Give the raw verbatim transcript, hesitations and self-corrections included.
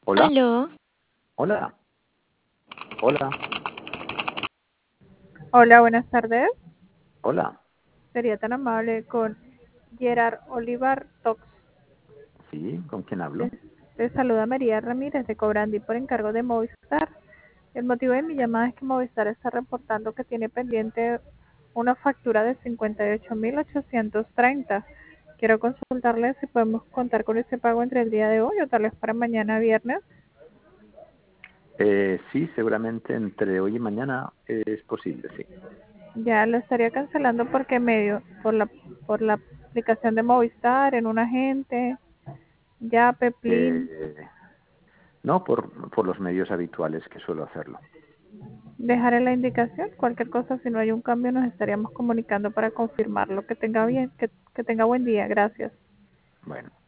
Hola, Aló, hola, hola, Hola, buenas tardes. hola. Sería tan amable con Gerard Olivar Tox. Sí, ¿con quién Les, hablo? les saluda María Ramírez de Cobrandi por encargo de Movistar. El motivo de mi llamada es que Movistar está reportando que tiene pendiente una factura de cincuenta y ocho mil ochocientos treinta. Quiero consultarle si podemos contar con ese pago entre el día de hoy o tal vez para mañana viernes. Eh, sí, seguramente entre hoy y mañana es posible, sí. Ya lo estaría cancelando por qué medio, por la por la aplicación de Movistar, en un agente, ya Peplin. Eh, no, por, por los medios habituales que suelo hacerlo. Dejaré la indicación. Cualquier cosa, si no hay un cambio, nos estaríamos comunicando para confirmarlo. Que tenga bien, que, que tenga buen día. Gracias. Bueno.